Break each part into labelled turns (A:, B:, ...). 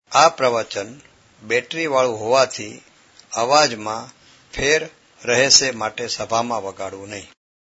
A: આ પ્રવચન બેટરીવાળું હોવાથી અવાજમાં ફેર રહેશે માટે સભામાં વગાડવું નહીં.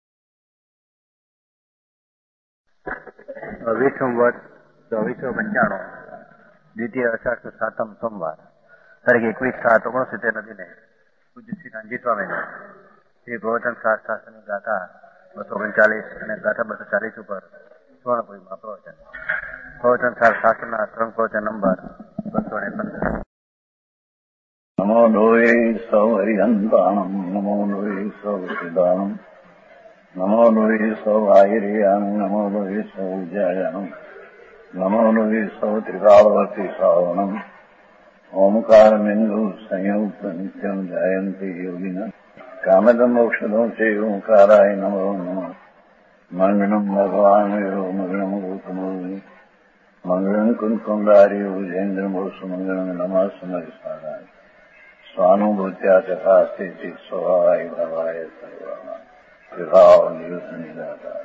B: વિષમ વર્ષ 2495 દ્વિતીય અષાઢ 7મ સોમવાર તારીખ 21/7/69 દિને પૂજ્ય શ્રી કાનજી સ્વામીને શ્રી પ્રવચન શાસ્ત્રની ગાથા 239 અને ગાથા 240 ઉપર સુવર્ણપુરીમાં પ્રવચન શાસ્ત્રના ત્રણ પ્રવચન નંબર 215.
C: નમો લોહે સૌ હરિહંતાણમ નમો લોહે સૌ સિદ્ધાણમ નમો લોહે સૌ આયર્યાન નમો લોહે સૌ જયાનમ નમો લોહે સૌ ત્રિકાળવર્તી શ્રાવણમ ઓમકાર બિંદુ સંયુક્ત નિત્યમ જાયંતી યોગિન કામદમ ઔષધો છે ઓંકારાય નમો નમઃ મંગળમ ભગવાન મંગળમ ગૌતમોની મંગળમ કુંકુંડારી ઉજેન્દ્રમોસુ મંગળમ નમઃ સમયસારાય સ્વાનુભૂત્યા ચકાસ્તે સ્વભાવાય ભવાય સર્વા વિભાવ નિદાતા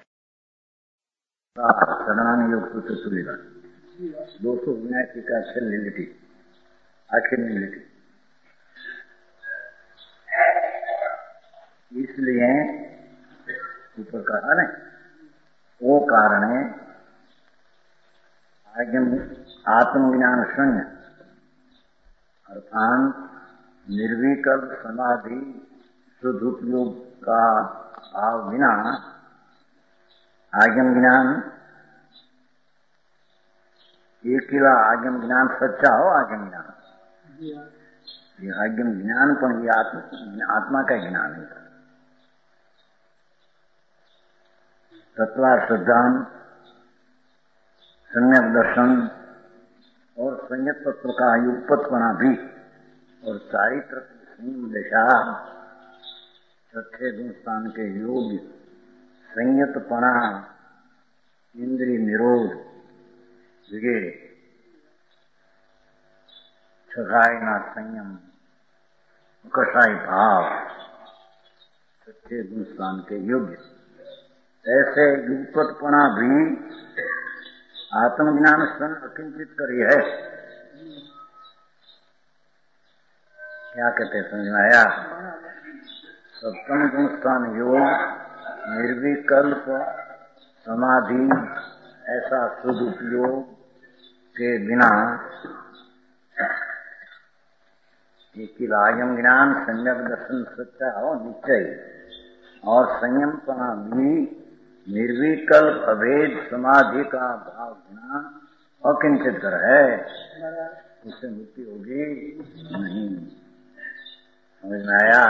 B: शरणानुयोग सूत्र सुविधा 279 का छेल्ली लिटी आखिरी लिटी. इसलिए ऊपर कहा ना वो कारण है आत्मज्ञान शून्य अर्थात निर्विकल्प समाधि शुद्ध उपयोग का भाव बिना आगम ज्ञान एक किला आगम ज्ञान सच्चा हो आगम ज्ञान ये आगम ज्ञान पर ये आत्मा का ज्ञान है. तत्वार्थ सिद्धांत सम्यक दर्शन और संयत तत्व का युगपत्पना भी और चारित्र संयम दशा छठे गुणस्थान के योग संयतपणा इंद्रिय निरोध वगैरह छगाईना संयम कषाई भाव छठे गुणस्थान के योग्य ऐसे युगपत्पणा भी आत्मज्ञान सन अकिंचित करी है. क्या कहते समझ में आया? सप्तम गुणस्थान योग निर्विकल्प समाधि ऐसा शुद्ध उपयोग के बिना आगम ज्ञान सम्यक दर्शन सच्चा हो निश्चय और संयमपना भी निर्विकल्प अभेद समाधि का भाव बिना अकिंचित कर है. उससे मुक्ति होगी नहीं. समझ में आया?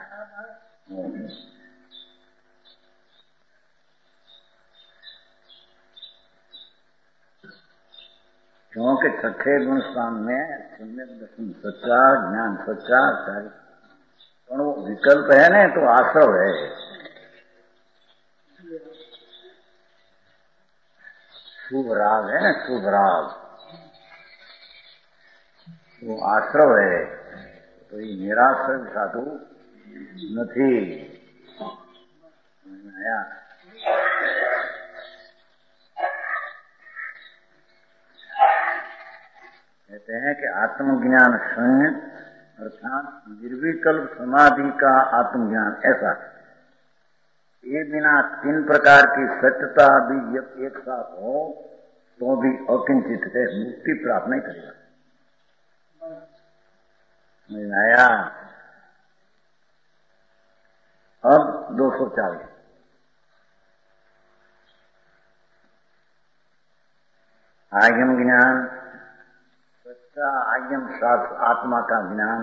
B: क्योंकि छठे गुण स्थान में सम्यक दर्शन सच्चा ज्ञान सच्चा पर वो विकल्प है ना तो आश्रव है. शुभ राग है ना शुभ राग वो आश्रव है तो ये निराश्रय साधु नहीं. आया? कहते हैं कि आत्मज्ञान शून्य अर्थात निर्विकल्प समाधि का आत्मज्ञान ऐसा ये बिना तीन प्रकार की सत्यता भी एक साथ हो तो भी अकिंचित है मुक्ति प्राप्त नहीं करेगा. आया? अब 240 आगम ज्ञान सच्चा आगम शास्त्र आत्मा का ज्ञान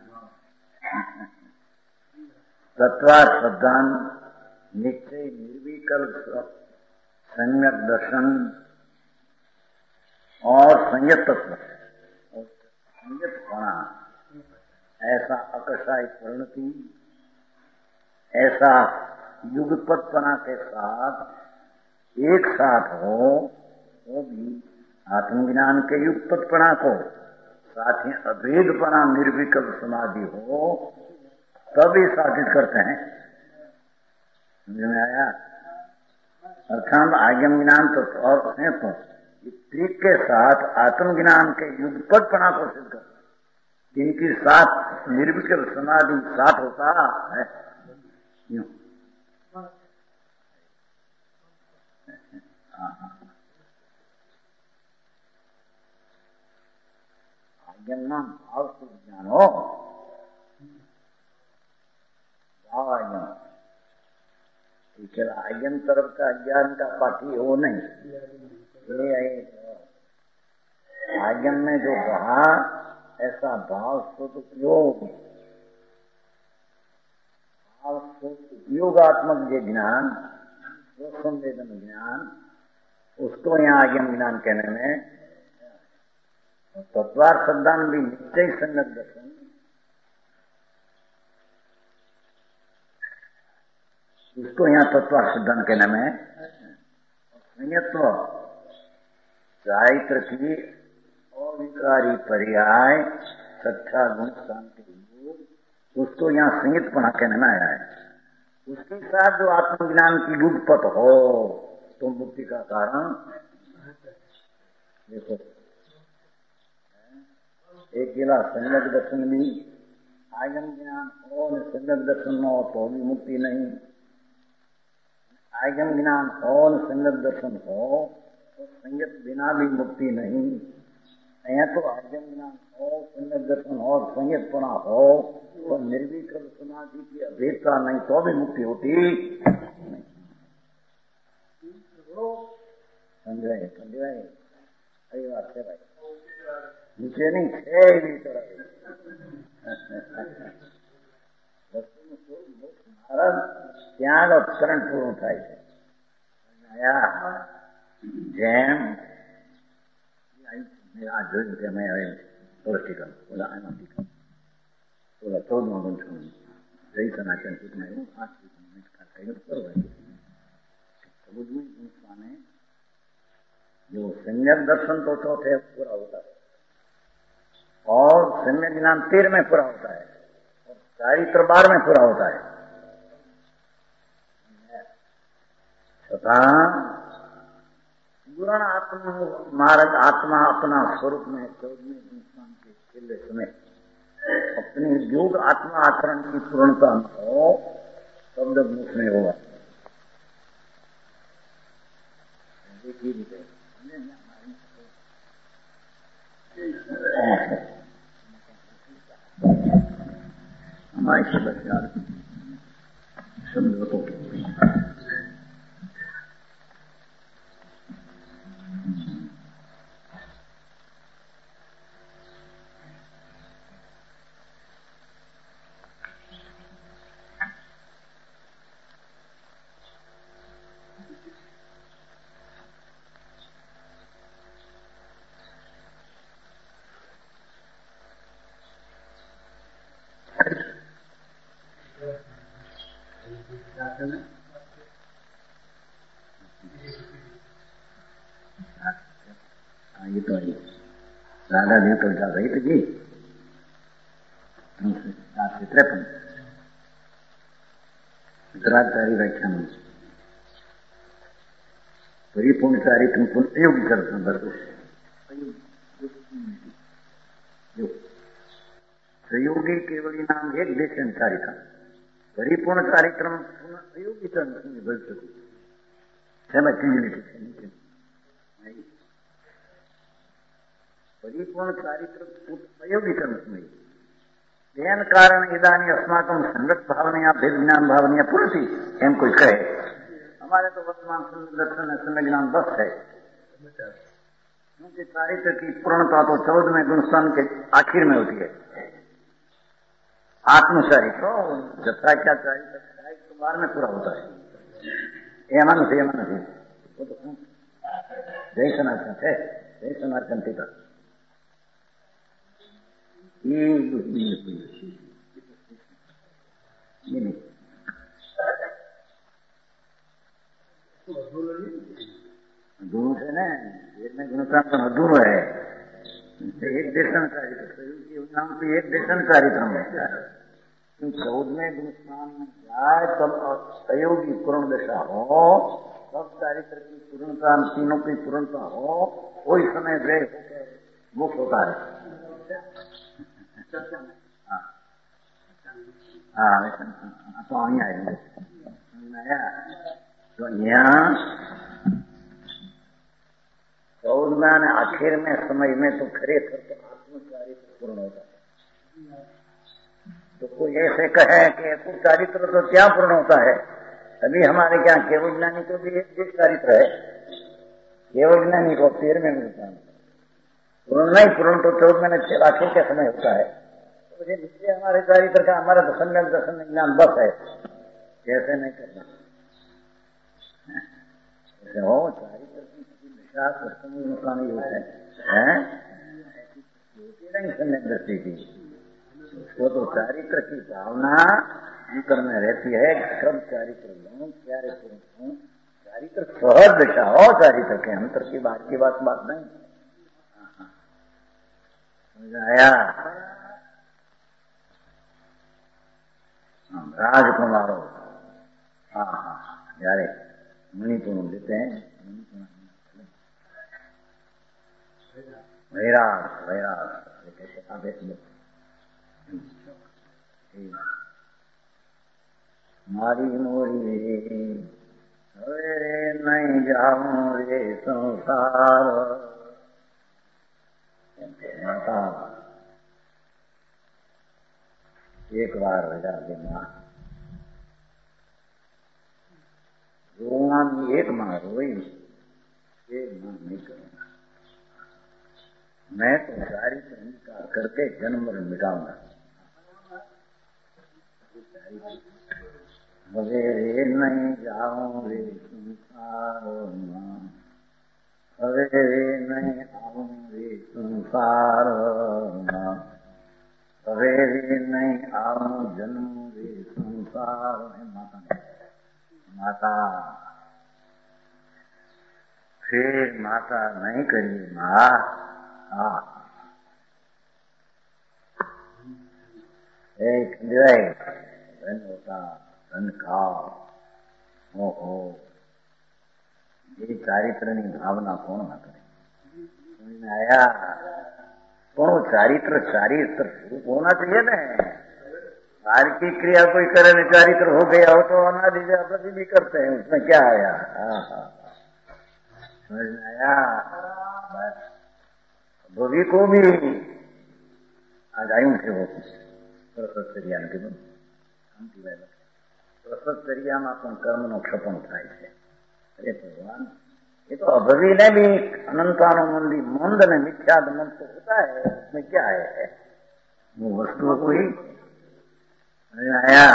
B: तत्वार्थ सिद्धांत निश्चय निर्विकल्प सम्यक दर्शन और संयत तत्व और संयतपणा ऐसा अकषाय परिणति ऐसा युगपत्पना के साथ एक साथ हो वो भी आत्मज्ञान के युगपत्पना को साथ ही अभेदपना निर्विकल्प समाधि हो तभी साधित करते हैं. समझ में आया? अर्थात आगम ज्ञान तो और है तो
C: ट्रिक के साथ आत्मज्ञान के युगपतपना को सिद्ध कर, जिनकी साथ निर्विकल्प समाधि साथ होता है। आज्ञा भाव से ज्ञानो भाव आज्ञा आज्ञन तरफ का अज्ञान का पाठी हो नहीं। आज्ञन में जो कहा ऐसा भाव शुद्ध उपयोग, भाव शुद्ध उपयोगात्मक जो ज्ञान, जो संवेदन ज्ञान, उसको यहाँ आज्ञन ज्ञान कहने में तत्वार्थ सिद्धांत भी निश्चय संगत दर्शन, उसको यहाँ तत्वार्थ सिद्धांत कहने में संयत्व चारित्र की अविकारी पर्याय सच्चा गुण शांति योग, उसको यहाँ संयतपना कहने में आया है। उसके साथ जो आत्मज्ञान की युगपत हो तो मुक्ति का कारण देखो, एक गिला संगत दर्शन भी आगम ज्ञान हो, संगत दर्शन हो तो भी मुक्ति नहीं। आगम ज्ञान हो, संगत दर्शन हो तो संगत बिना भी मुक्ति नहीं। यहाँ तो आगम ज्ञान हो, संगत दर्शन हो, संगतपना हो तो निर्विकल्प समाधि की अभेदता नहीं तो भी मुक्ति होती नहीं। समझे अरे बात है भाई, नीचे नहीं है भीतर महाराज त्याग अवसरण पूर्ण થાય છે। જેમ આ જોયું કે મેં હવે થોડો ટીકમ બોલા આમાં ટીકમ બોલા 14 ગુણ છું જય સનાતન ટીકમાં એવું 8 મિનિટ કર્યું બરોબર। स्वामी जो सम्यक दर्शन तो चौथे पूरा होता है और सम्यक ज्ञान 13 में पूरा होता है और चारित्र 12 में पूरा होता है। तथा गुण आत्मा मार्ग आत्मा अपना स्वरूप में 14वें संस्थान के केंद्र में अपनी योग आत्मा आचरण की पूर्णता हो शब्द मुख में होगा। हमारे शब्द शब्द तो ये तो राधा देव तो जा रही थी 7 से 53 उत्तराचारी व्याख्यान परिपूर्ण चारित्र योगी करते सहयोगी केवली नाम एक देशन चारित्र परिपूर्ण चारित्र अयोगी परिपूर्ण चारित्र अयोगी तेन कारण इदानी अस्माकं संगत भावनिया भेद ज्ञान भावनिया पूर्ति एम कोई कहे हमारे तो वर्तमान दर्शन समय ज्ञान बस है क्योंकि चारित्र की पूर्णता तो 14वें गुणस्थान के आखिर में होती है। आत्मचारित्र जत्रा क्या चारित्र 12 में पूरा होता है। एमन थे वो तो जय सनातन थे जय सनातन टीका दोनों से न में गुणकाम अधूरो है। एक देशन चारित्र एक देशन चारित्र में 14वें गुणस्थान में जाए तब सहयोगी पूर्ण दशा हो सब चारित्र की पूर्णता, तीनों की पूर्णता हो, कोई समय वे होकर मुक्त होता है। हाँ, तो અહીં आएंगे तो यहाँ 14 ने आखिर में समय में तो खरेखर तो आत्मचारित्र पूर्ण होता है। तो कोई ऐसे कहे कि चारित्र तो क्या पूर्ण होता है? अभी हमारे क्या केवल ज्ञानी को भी एक चारित्र है, केवल ज्ञानी को 13 मिलता है, पूर्ण नहीं, पूर्ण तो 14 में आखिर का समय होता है। तो इसलिए हमारे चारित्र का हमारा तो सम्यक दर्शन ज्ञान बस है, ऐसे नहीं करना। ऐसे हो चारित्र की दिशा नुकसान ही होते हैं, नहीं सम्यक दृष्टि की। उसको तो चारित्र की भावना अंतर में रहती है, कब चारित्र लूं, चारित्र लूं, चारित्र सहज दिशा हो, चारित्र के अंतर की बात नहीं। समझ आया? राजकुमारों, हाँ हाँ, यारे मणिपुर देते हैं, वैराग वैराग कैसे आदेश दो। मारी मोरी सवेरे नहीं जाऊं रे संसार, माता एक बार रजा देना, रोना भी एक माँ रोई, एक माँ नहीं करूंगा, मैं तो चारित्र अंगीकार करके जन्म मिटाऊंगा। सवेरे नहीं जाऊं रे संसार में, सवेरे नहीं आऊं रे संसार में, सवेरे नहीं आऊं जन्म रे संसार में। माता फिर माता नहीं करिए माँ, एक धन होता धन खाओ, ओहो, ये चारित्र की भावना कौन ना करे? समझ में आया? कौन चारित्र होना चाहिए ना। कार्य की क्रिया कोई करे न चारित्र हो गया हो तो अनादि व्यापति भी करते हैं, उसमें क्या आया? समझ में आया? भोगी को भी आज आयु थे वो प्रसत्तरिया के प्रसत्तरियाમાં પણ કર્મનો ક્ષપણ થાય છે। અરે ભગવાન, ये तो अभवी ने भी अनंतानुमंदी मंद में मिथ्या मन तो होता है, उसमें क्या है? वो वस्तु को ही आया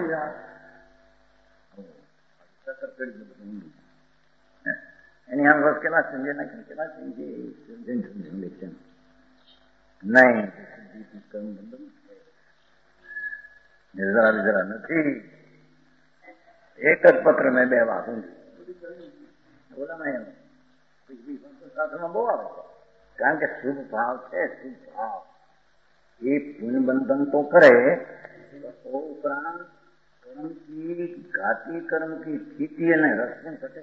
C: એની આમ બસ કેલા સમજે ના કેલા સમજે નહીં કર્મ બંધન જરા નથી। એક જ પત્ર મેં 2 વાંચું બોલા મેં શાસ્ત્રમાં બહુ આવે છે, કારણ કે શુભ ભાવ છે, શુભ ભાવ એ પુણ્ય બંધન તો करे तो उपरांत कर्म की घाती कर्म की स्थिति ने रस में घटे।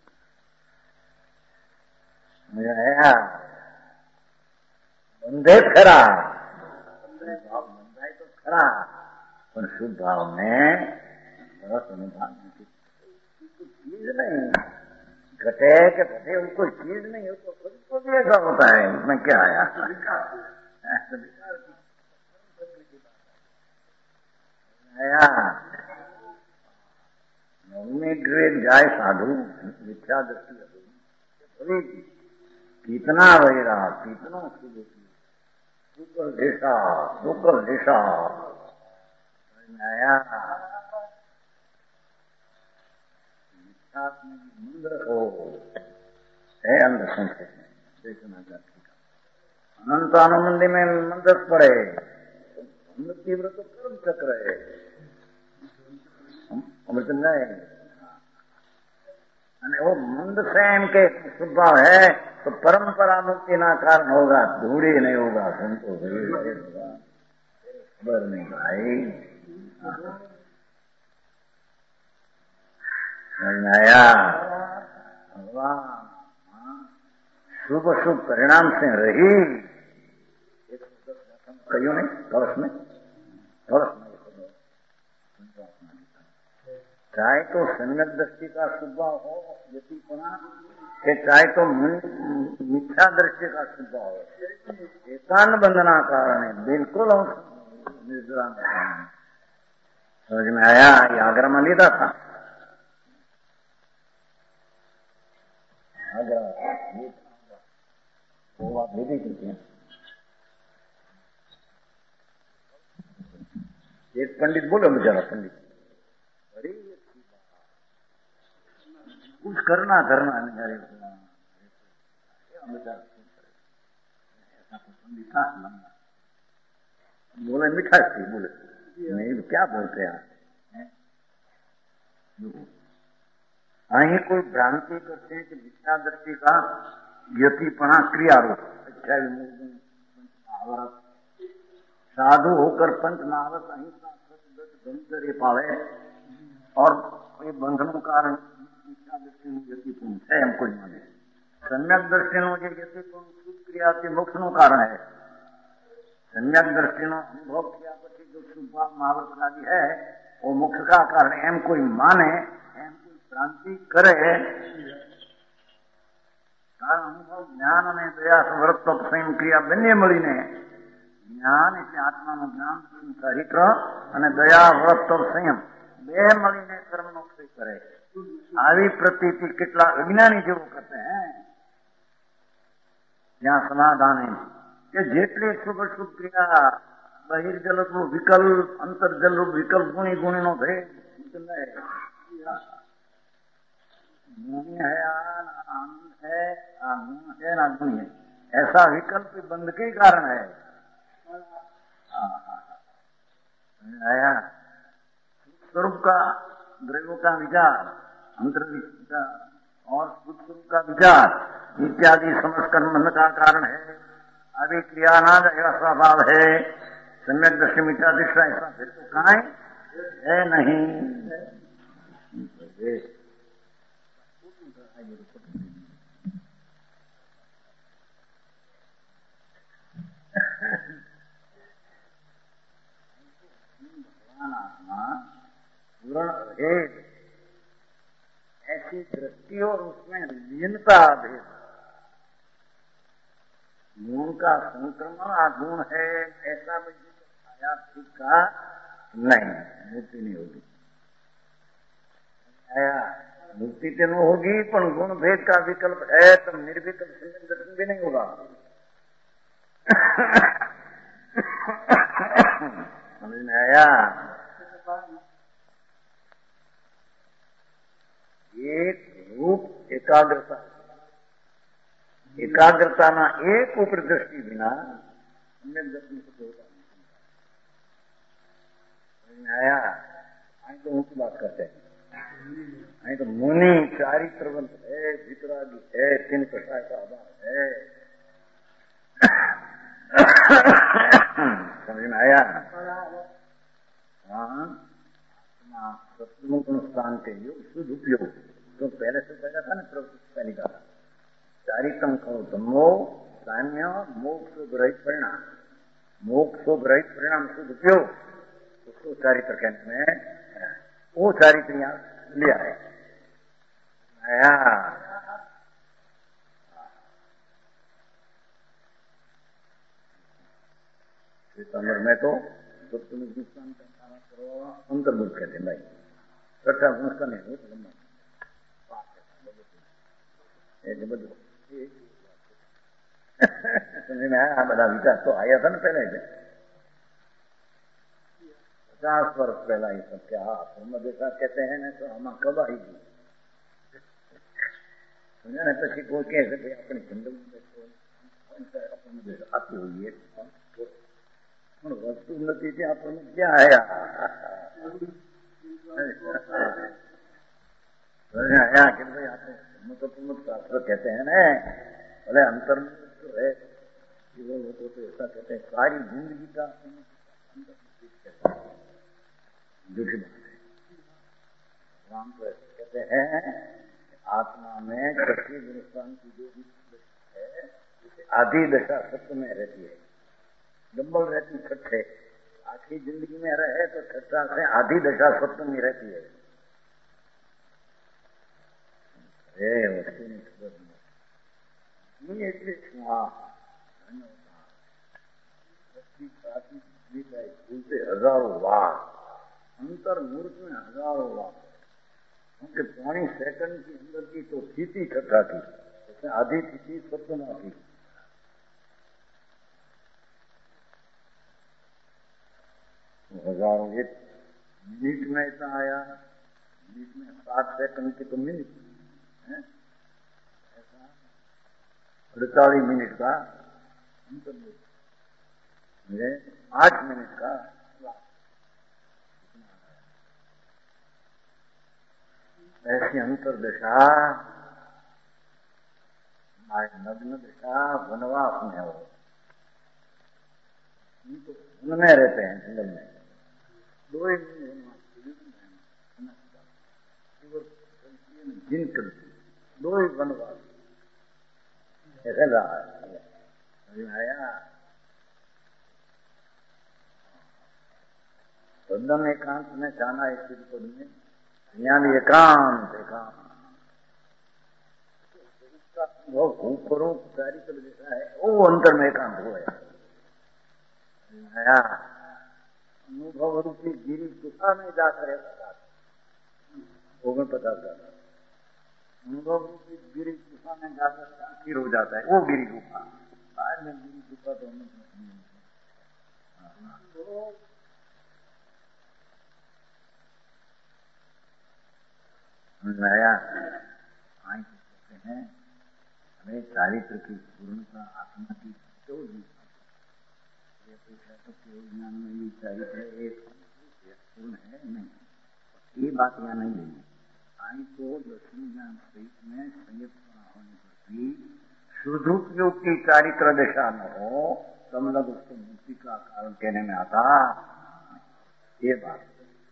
C: बंधे खरा बंधाई तो खरा, पर शुद्ध भाव में रस अनुभाव चीज नहीं घटे के घटे, कोई चीज नहीं हो तो खुद को भी ऐसा होता है, उसमें क्या आया? ग्रेड जाए साधु मिथ्या दृष्टि कितना वैरा कितना शुक्ल दिशा नया मंदिर हो है अंदर संस्कृत में देखना जाती का अनंत आनंदी में मंदिर पड़े तीव्र तो कर्म चक्र है अमृत नहीं, वो मंद से इनके स्वभाव है तो परंपरा मुक्ति ना कारण होगा, धूड़ी नहीं होगा, संतोष होगा, खबर नहीं भाई। समझ में आया? भगवान शुभ शुभ परिणाम से रही 110 कहियो नहीं कलश में चाहे तो सम्यक दृष्टि का शुभ हो यतिपना कि चाहे तो मिथ्या दृष्टि का शुभ हो एकांत बंधना कारण है बिल्कुल हम निर्जरा में समझ में आया। ये आगरा में लेता था आगरा वो बात भेजी करती हैं। एक पंडित बोलो बेचारा पंडित अरे कुछ करना बेचारे बोले मिठाई थी बोले नहीं क्या बोलते हैं અહીં कोई भ्रांति करते हैं कि मिथ्या दृष्टि का यतिपना क्रियारूप साधु होकर पंच महावत अहिंसा ब्रह्मचर्य पावे और ये बंधनों कारण मिथ्या दृष्टि यतिपूर्ण है हमको माने सम्यक दृष्टि ये यतिपूर्ण शुभ क्रिया के मोक्ष નું कारण है। सम्यक दृष्टि अनुभव किया પછી जो शुभ महावत आदि है वो मोक्ष का कारण एम कोई माने एम कोई भ्रांति करे अनुभव ज्ञान અને દયા સવર્ત સંયમ ક્રિયા બંને મળીને જ્ઞાન એટલે આત્માનું જ્ઞાન ચરિત્ર અને દયા વ્રત સંયમ બે મળીને કર્મનો ક્ષય કરે આવી પ્રતીતિ કેટલા અજ્ઞાની જેવું કરते हैं ત્યાં સમાધાન એમ કે જેટલી શુભ શુભ ક્રિયા બહિર્જલકનું વિકલ્પ અંતર્જલરૂપ વિકલ્પ ગુણી ગુણીનો ભેદ गुणी है आनंद है गुण है ना गुणी है ऐसा विकल्प बंध के कारण है। आया स्वरूप का द्रव्यों का विचार अंतर्विचार और स्वरूप का विचार इत्यादि समझकर मन का कारण है। अभी क्रियानाद ऐसा स्वभाव है सम्यक दृष्टि मिथ्या दृष्टि ऐसा फिर तो कहाँ है नहीं भेद ऐसी दृष्टि और उसमें लीनता भेद गुण का संक्रमण गुण है ऐसा आया ठीक का नहीं मुक्ति नहीं होगी आया मुक्ति तो नहीं होगी पर गुण भेद का विकल्प है तो निर्विकल्प दर्शन भी नहीं होगा। समझ में आया। एक रूप एकाग्रता एकाग्रता ना एक ऊपर दृष्टि बिना सम्यक दर्शन को होता नहीं। समझ में आया। आई तो ऊंची बात करते हैं नहीं तो मुनि चारित्रवंत है वितरागी है 3 प्रकार का अभाव है। समझ में आया। सत्संग स्थान के योग शुद्ध उपयोग तो पहले से कहा था ना पहले का चारितम करो धम्मो साम्य मोक्ष रहित परिणाम मोक्ष रहित परिणाम शुद्ध उपयोग उसको चारित्र कहते हैं। वो चारित्र यहाँ लिया है आया। सितंबर में तो तुम्हें नुकसान का सारा करो अंतर्मुख कहते हैं भाई छठा गुणस्ता नहीं हो लंबा समझ में आया। बड़ा विकास तो आया था ना पहले 50 वर्ष पहला ये सब क्या ब्रह्म देखा कहते हैं ना तो हम कब आई समझा ना પછી કોઈ કહે છે કે આપણે જંગલ આપી હોઈએ પણ વસ્તુ નથી તે આપણને ક્યાં આયા आया कि भाई आप शास्त्र कहते हैं ना बोले अंतर तो है जीवन लोगों तो ऐसा कहते हैं सारी जिंदगी का झूठी बात है। राम तो ऐसे कहते हैं आत्मा में छठी गुणस्थान की जो भी है आधी दशा सत्य में रहती है, डबल रहती छठे। आखिरी जिंदगी में रहे तो छठा से आधी दशा सत्य में रहती है। वस्तु नहीं खबर नहीं એટલે સ્વાહ बोलते हजारों वाह, अंतर मूर्त में हजारों वाह, क्योंकि 5 सेकंड की अंदर की तो स्थिति छठा थी, जैसे आधी स्थिति सत्य थी। हजारों एक मिनट में इतना आया, मिनट में 7 सेकंड की तो मिनट है, ऐसा 48 मिनट का अंतर, 8 मिनट का ऐसी अंतर दशा, नग्न दशा वनवास में हो, तो वन में रहते हैं, जंगल में 2 ही जिन करती 2 ही वनवास ऐसे रहा है। आया बंधन एकांत में जाना है स्थिति पद में, यहाँ भी एकांत एकांत ऊपरों चारित्र जैसा है, वो अंतर में एकांत हो गया। अनुभव रूपी गिरी गुफा में जाकर वो में पता चला, अनुभव रूपी गिरी गुफा में जाकर स्थिर हो जाता है, वो गिरी गुफा। आज में गिरी गुफा तो नया आए कहते हैं हमें चारित्र की पूर्णता आत्मा की क्यों दी, तो केवल ज्ञान में ये चारित्र एक पूर्ण है नहीं, ये बात यहाँ नहीं लेनी। आई तो दर्शन ज्ञान सहित में संयुक्त होने पर भी शुद्धोपयोग की चारित्र दशा न हो, तब लग उसको मुक्ति का कारण कहने में आता, ये बात।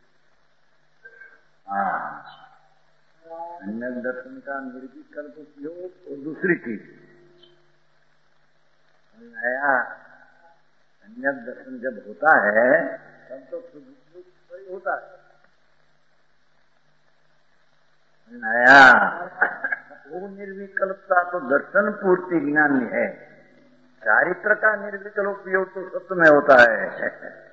C: हाँ, अन्य दर्शन का निर्विकल्प उपयोग और दूसरी चीज नया अन्य दर्शन जब होता है तब तो शुद्ध होता है। नया वो निर्विकल्पता तो दर्शन पूर्ति ज्ञान है, चारित्र का निर्विकल्प उपयोग तो सत्य में होता है।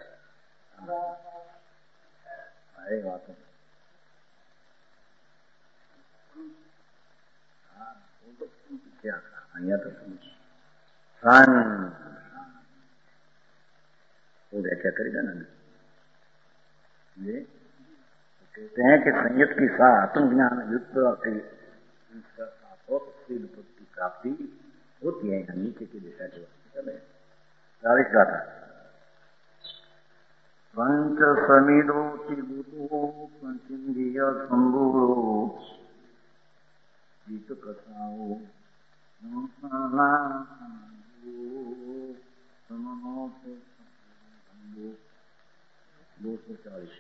C: अरे बात है, वो तो क्या कहा यहाँ तो सान वो व्याख्या करेगा ना, ये कहते हैं कि संयत की साथ आत्मज्ञान युक्त की प्राप्ति होती है। यहाँ नीचे की दिशा जो है पंच समीरो चिबुतो पंचेन्द्रिय संभूरो जीत कथाओ 240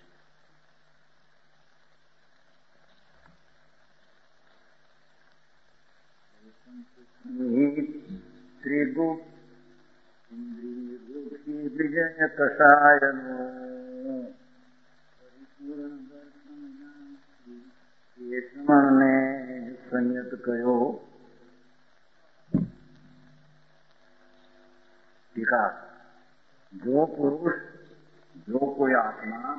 C: त्रिगुप्त इंद्रिय रूपी विजय कषायनो परिपूर्ण दर्शन ने संयत कहो। टीका, जो पुरुष जो कोई आत्मा,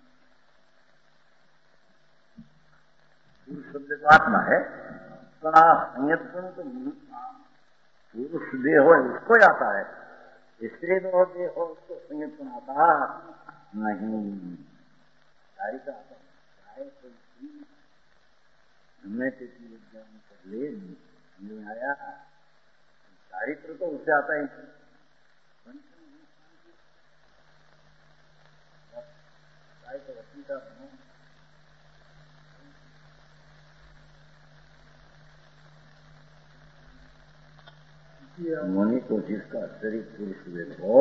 C: पुरुष शब्द तो आत्मा है, संयत तो पुरुष देह हो उसको आता है, स्त्री देह हो उसको संयत आता नहीं। चारित्र आता है हमने विज्ञान कर ले समझ आया, चारित्र तो उससे आता ही मणि को जिसका शरीर पुरुष वेद हो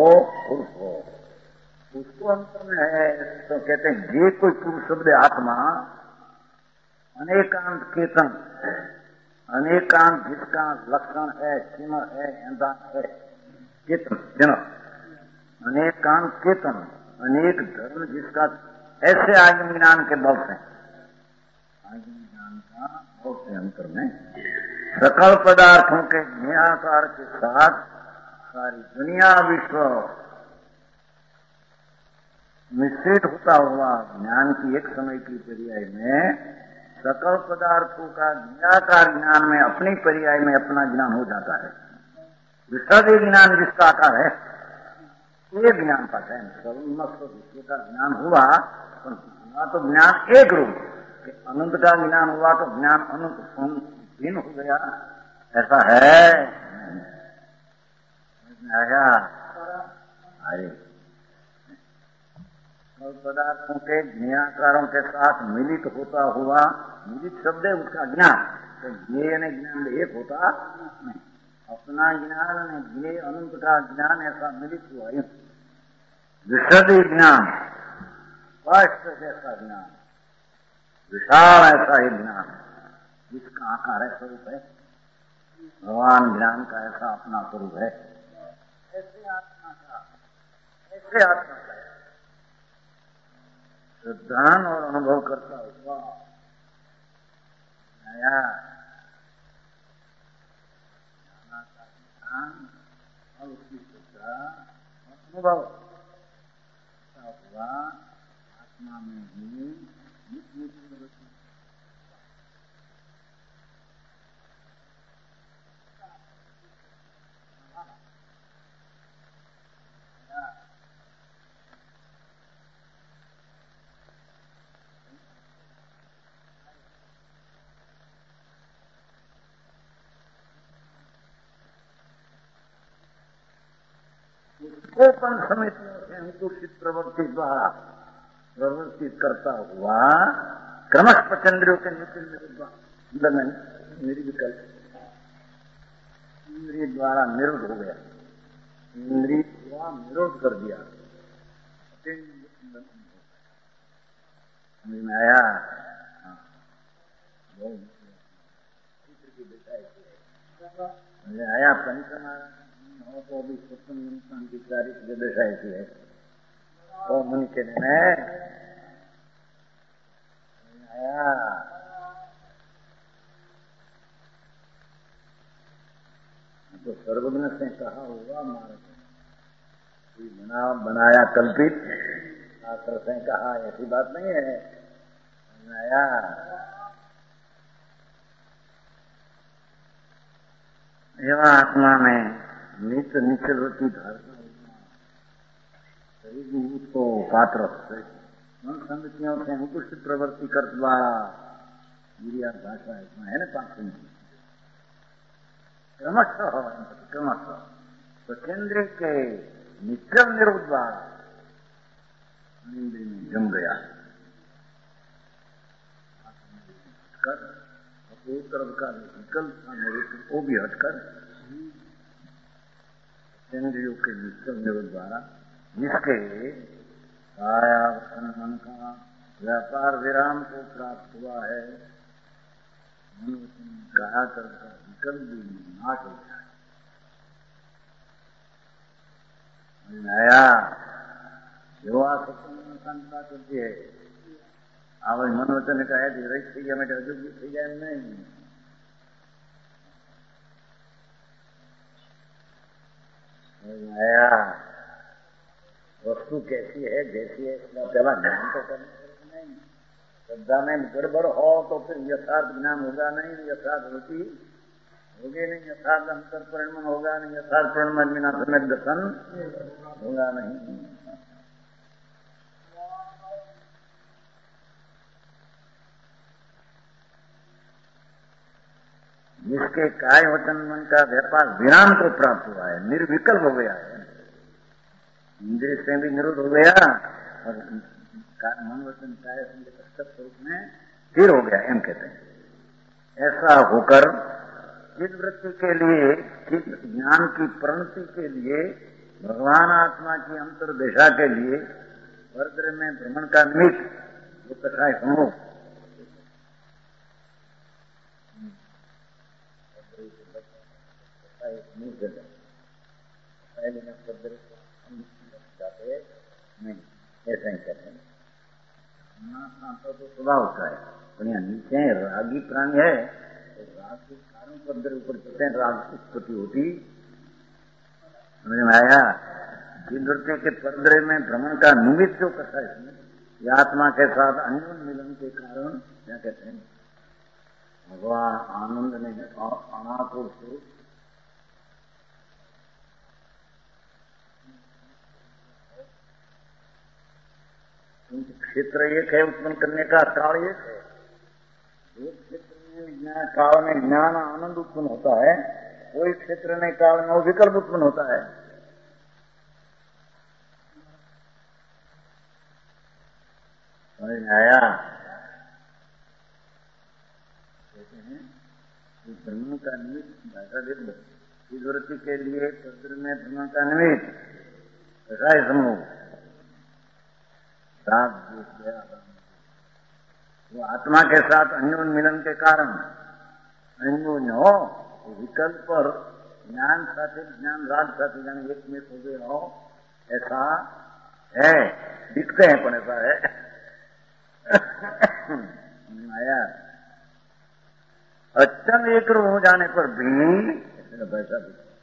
C: उसको अंतर में है, तो कहते हैं ये कोई पुरुष शब्द आत्मा अनेकांत कीर्तन, अनेकांत जिसका लक्षण है, चिन्ह है, इंद्र है, कीर्तन चिन्ह, अनेकांत कीर्तन, अनेक धर्म जिसका, ऐसे आगम ज्ञान के बल से, आगम ज्ञान का बल से अंतर में सकल पदार्थों के ज्ञाकार के साथ सारी दुनिया विश्व मिश्रित होता हुआ ज्ञान की एक समय की पर्याय में सकल पदार्थों का ज्ञाकार ज्ञान में अपनी पर्याय में अपना ज्ञान हो जाता है। विशद ज्ञान जिसका आकार है ये ज्ञान पाता है। सर्वमस्त विश्व का ज्ञान हुआ तो ज्ञान एक रूप, अनंत का ज्ञान हुआ तो ज्ञान अनंत भिन्न हो गया, ऐसा है। आया अरे पदार्थों के ज्ञाकारों के साथ मिलित होता हुआ, मिलित शब्द है उसका ज्ञान, तो ज्ञेय ने ज्ञान एक होता नहीं, अपना ज्ञान ने ज्ञेय अनंत का ज्ञान ऐसा मिलित हुआ। विशद ज्ञान, स्पष्ट जैसा ज्ञान, विशाल ऐसा ही ज्ञान जिसका आकार है, स्वरूप है, भगवान ज्ञान का ऐसा अपना स्वरूप है। ऐसे आत्मा का, ऐसे आत्मा का श्रद्धान और अनुभव करता हुआ नया का ज्ञान और उसकी श्रद्धा और अनुभव करता हुआ आत्मा में ही नित्य प्रवृत्ति कोपन समितियों से अंकुशित प्रवृत्ति द्वारा प्रवर्तित करता हुआ क्रमश पचेंद्रियों के निर्विकल्प इंद्रिय द्वारा निरोध हो गया, इंद्रिय द्वारा निरोध कर दिया। में आया आया पंचमा तो अभी स्वतंत्र की तारीख जो दशा ऐसी है तो मुनि के में आया तो सर्वज्ञ से कहा हुआ मार्ग कोई बनाया कल्पित शास्त्र से कहा, ऐसी बात नहीं है। आया एवं आत्मा में नित्य निचलवती धारणा शरीर उसको पात्र मन समितियों से अंकुशित प्रवृत्ति करवा भाषा इसमें है ना, पांच क्रमशः क्रमशः स्वकेंद्र के निचल निरोध द्वारा इंद्रिय में जम गया कर एक तरफ का विकल्प था निरुद्ध वो भी हटकर इंद्रियों के निश्चल निरोध द्वारा जिसके काया मन का व्यापार विराम को प्राप्त हुआ है, काया कर्म का विकल्प भी नाश हो जाए। नया युवा सत्ता करती है आवज मनोवचन કહે છે રહીશ થઈ ગયા માટે હજુ થઈ જાય એમ નહીં। नया वस्तु कैसी है जैसी है इसका पहला ज्ञान तो करना नहीं, श्रद्धा में गड़बड़ हो तो फिर यथार्थ ज्ञान होगा नहीं, यथार्थ रुचि होगी नहीं, यथार्थ अंतर परिणमन होगा नहीं, यथार्थ परिणमन बिना सम्यक दर्शन होगा नहीं। जिसके काय वचन मन का व्यापार विराम को प्राप्त हुआ है, निर्विकल्प हो गया है, इंद्रिय से भी निरोध हो गया और मन वचन काय स्वरूप में स्थिर हो गया, एम कहते हैं। ऐसा होकर चित्त वृत्ति के लिए, चित्त ज्ञान की प्रणति के लिए, भगवान आत्मा की अंतर दिशा के लिए वर्द्र में भ्रमण का निमित्त जो कथाएं सुनो मुंह से पहले न पद्धर जाते नहीं, ऐसा ही कहते हैं। तो स्वभाव होता है, पर यहाँ नीचे रागी प्राणी है, तो राग के कारण पद्धर ऊपर चलते हैं, राग उत्पत्ति होती। समझ में आया? नृत्य के पर्दरे में भ्रमण का निमित्त जो कथा है इसमें, यह आत्मा के साथ अन्योन मिलन के कारण क्या कहते हैं, भगवान आनंद ने अनाकुल स्वरूप क्षेत्र एक है उत्पन्न करने का, काल एक है। एक क्षेत्र में ज्ञान, काल में ज्ञान आनंद उत्पन्न होता है, कोई क्षेत्र में काल में वो विकल्प उत्पन्न होता है। समझ आया? कहते हैं कि भ्रमण का निमित्त विवृत्ति के लिए पत्र में भ्रमण का निमित्त राय समूह वो आत्मा के साथ अन्योन मिलन के कारण अन्योन हो, विकल्प और ज्ञान साथी, ज्ञान राग साथी जाने एक में हो गए हो, ऐसा है, दिखते हैं पर ऐसा है। आया अच्चन एक रूप हो जाने पर भी पैसा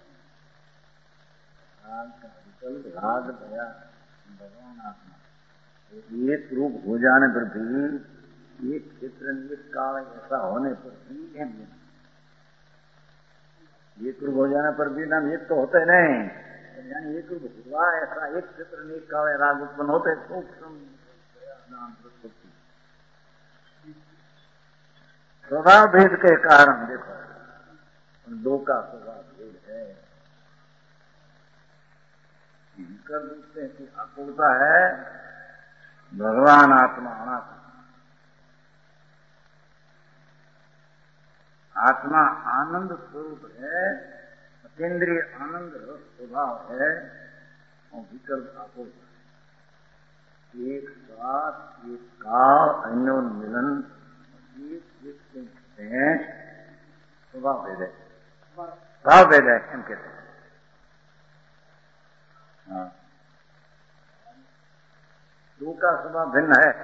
C: विकल्प राग दया भगवान आत्मा एक रूप हो जाने पर भी, एक क्षेत्र एक काल ऐसा होने पर भी एक रूप हो जाने पर भी नाम एक तो होते नहीं, यानी एक रूप हुआ ऐसा एक क्षेत्र एक काल राग उत्पन्न होते सूक्ष्म नाम प्रकृति स्वभाव भेद के कारण। देखो दो का स्वभाव भेद है, कर देखते हैं कि अपूर्णता है भगवान आत्मा अनात्मा। आत्मा आनंद स्वरूप है, अतीन्द्रिय आनंद स्वभाव है, और विकल्प अपूर्ण है। एक साथ एक काल अन्योन मिलन हैं, स्वभाव भेद है, भाव भेद है, हम कहते हैं। हाँ, दो का स्वभाव भिन्न है।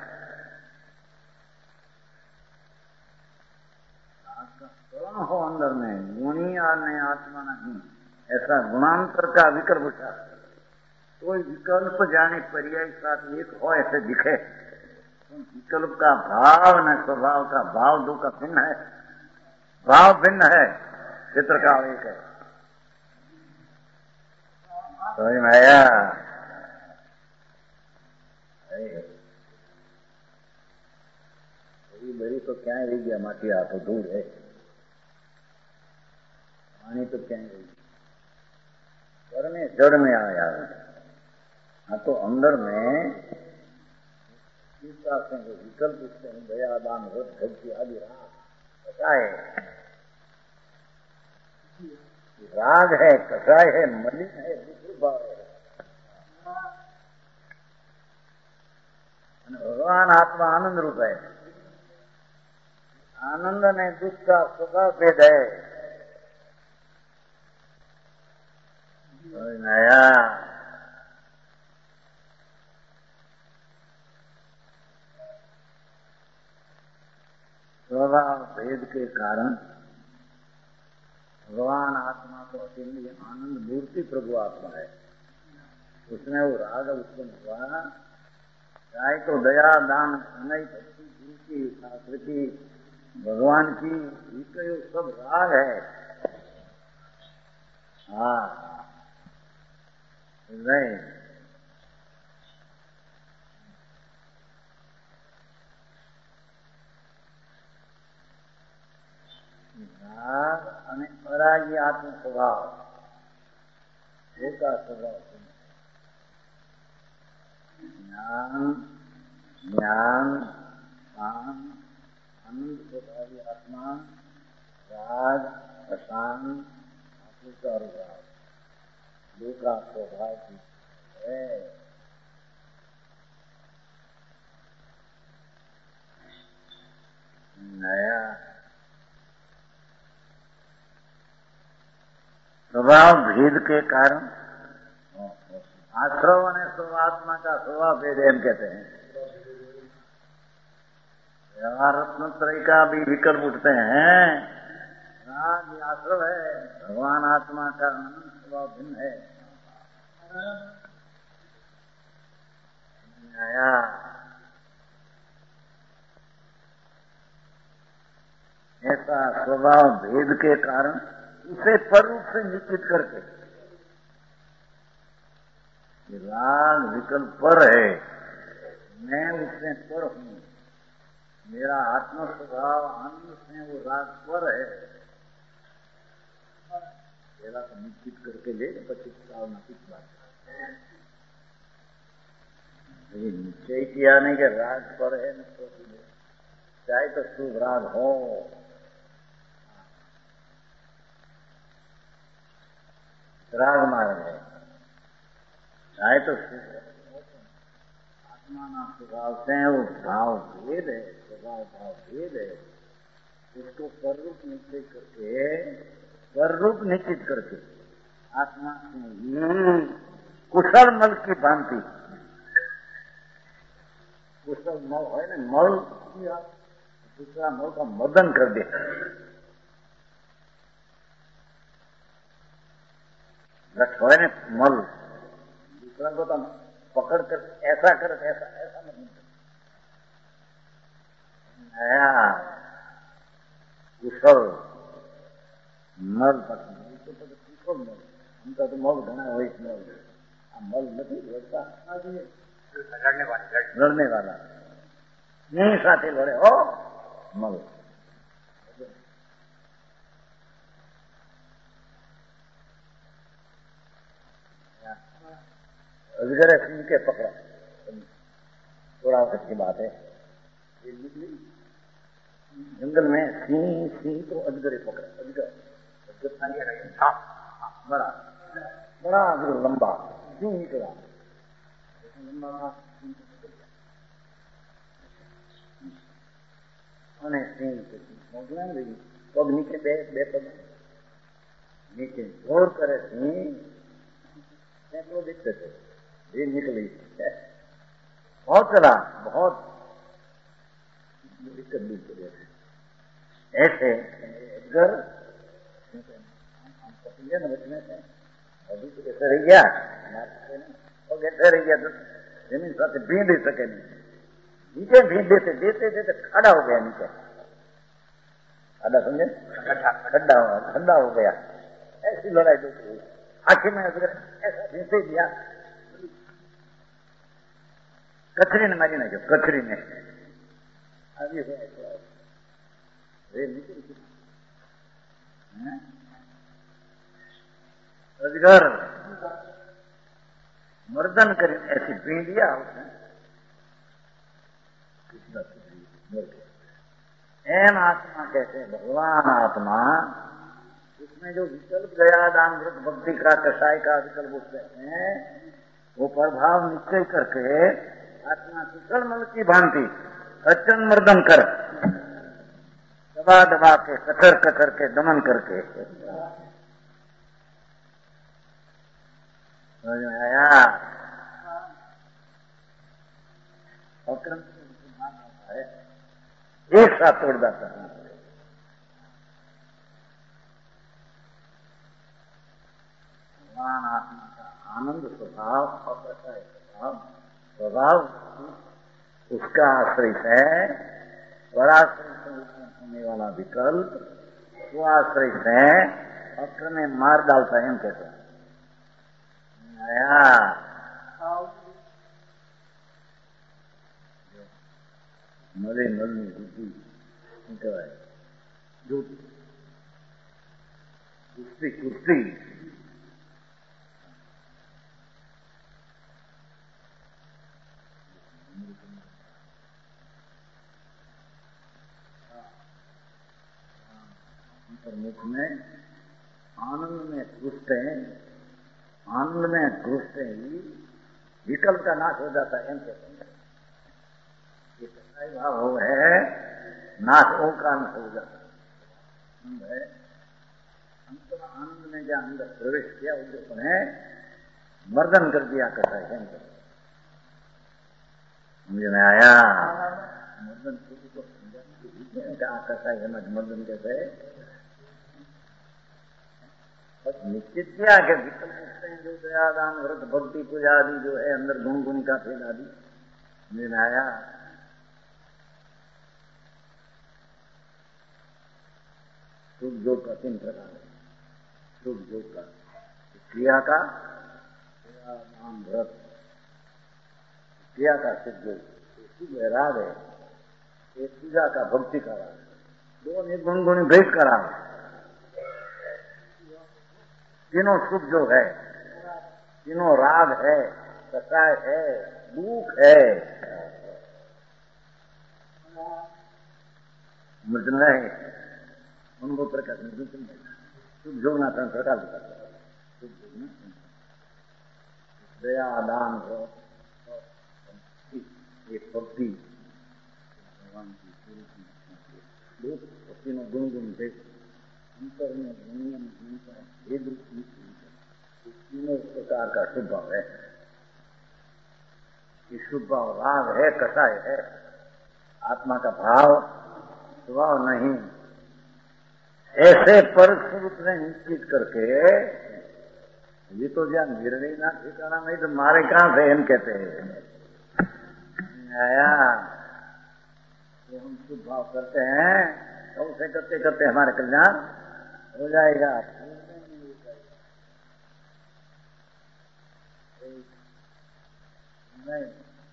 C: कौन हो अंदर में गुणी आने आत्मा नहीं, ऐसा गुणांतर का विकल्प शास्त्र। कोई विकल्प जाने पर्याय साथ एक हो ऐसे दिखे, तो विकल्प का भाव न स्वभाव का भाव दो का भिन्न है, भाव भिन्न है, चित्र का एक है। समझ में आया? बड़ी तो क्या रह गया, माटी आ तो दूर है, पानी तो क्या रही, करने जड़ में आया। हाँ तो अंदर में विकल्प उससे दया दान भक्ति आदि राग है, राग है, कसाय है, मलिन है, भाव है। भगवान आत्मा आनंद रूप है, आनंद ने दुख का स्वभाव भेद है। नया स्वभाव भेद के कारण भगवान आत्मा को अकेले आनंद मूर्ति प्रभु आत्मा है, उसमें वो राग उत्पन्न हुआ, चाहे तो दया दान अनय भक्ति गुरु की आकृति भगवान की ये सब राग है। हाँ नहीं, राग અને અરાગી આત્મ સ્વભાવ એકા સ્વભાવ જ્ઞાન જ્ઞાન કામ આનંદ સ્વભાવી આત્મા રાગ અશાંત આકૃતા ભાવ दो का स्वभाव है। नया स्वभाव भेद के कारण आश्रव और स्वभात्मा का स्वभाव भेद एम कहते हैं। व्यवहार रत्नत्रय का भी विकल्प उठते हैं। राग आश्रव है, भगवान आत्मा का अनंत स्वभाव भिन्न है। आया ऐसा स्वभाव भेद के कारण उसे पर रूप से निश्चित करके राग विकल्प पर है, मैं उससे पर हूं, मेरा आत्म स्वभाव आनंद से वो राग पर है, मेरा तो निश्चित करके ले 25 बात ये निश्चय किया नहीं कि राग पर है न तो चाहे तो शुभ राग हो, राग मार्ग है, चाहे तो आत्मा ना स्वभाव से वो भाव भेद है, स्वभाव भाव भेद है, उसको पररूप निश्चित करके आत्मा से कुशल मल की भांति, कुशल मल है ना, मल दूसरा मल का मदन कर दे, रख है ना मल, दूसरा को तो पकड़ कर ऐसा कर, ऐसा नहीं नया कुशल मल कुशल मल, उनका तो मल घना हो, मल नहीं लड़ता लड़ने वाला नहीं साथे लड़े हो मल। अजगर सिंह के पकड़ा, थोड़ा अच्छी बात है, जंगल में सिंह तो अजगर पकड़ा, अजगर बड़ा बड़ा अजगर लंबा सिंह निकला, पग नीचे बे पग नीचे जोर करे सिंह तो दिखते थे, ये निकली बहुत चला, बहुत दिक्कत भी चले ऐसे अगर न बचने से अभी तो कैसे रह गया और कैसे रह गया तो जमीन साथ भीड़ दे सके नहीं, नीचे भीड़ देते खड़ा हो गया, नीचे खड़ा समझे, खड्डा हो गया, ऐसी लड़ाई जो आखिर में अगर ऐसा भींसे दिया, कचरी ने मारी ना, जो कचरी ने अभी अजगर मर्दन कर ऐसी पी दिया उसने, एम आत्मा कहते हैं भगवान आत्मा, उसमें जो विकल्प गया दान भक्ति का कषाय का विकल्प उससे हैं, वो प्रभाव निश्चय करके आत्मा कुशल मल की भांति अचन मर्दन कर दबा के कचर के दमन करके समझ में आया। अक्रम है एक साथ तोड़ जाता है, भगवान आत्मा का आनंद स्वभाव स्वभाव उसका आश्रय है, स्वराश्रय से होने वाला विकल्प स्वाश्रय से अक्र में मार डालता है, हम कहते हैं आया मले मल में झूठी कुर्सी मुख में आनंद में घुसते हैं, आनंद में घुसते ही विकल्प का नाश हो जाता है, ये कसाई भाव हो है, नाश हो का नाश हो जाता है, अंतर आनंद ने जहाँ अंदर प्रवेश किया उसे है मर्दन कर दिया कसा है अंदर। मुझे में आया मर्दन को समझा कसा है मर्दन कैसे है। बस निश्चित किया कि विकल्प मुक्त हैं जो दयादान व्रत भक्ति पूजा आदि जो है अंदर गुण गुण का भेद आदि मुझे में आया। सुख योग का 3 प्रकार है। सुख योग का क्रिया का दयादान व्रत क्रिया का सिद्ध योग राग है। एक पूजा का भक्ति का राग है। 2 निर्गुण गुण भेद का राग है। तीनों सुख जो है तीनों राग है कसाय है दुख है मृदन है उनको प्रकाश सुख जोगना प्रकाश सुख जोगना दया दान एक भक्ति भगवान की तीनों गुण गुण भेद अंतर में भेद तीनों प्रकार का शुभ भाव है। ये शुभ भाव राग है कसाय है आत्मा का भाव स्वभाव नहीं। ऐसे पर स्वरूप ने निश्चित करके ये तो जहाँ निर्णय ना ठिकाना नहीं तो मारे कहां से हम कहते हैं आया तो हम शुभ भाव करते हैं तो उसे करते करते हमारे कल्याण हो जाएगा। नहीं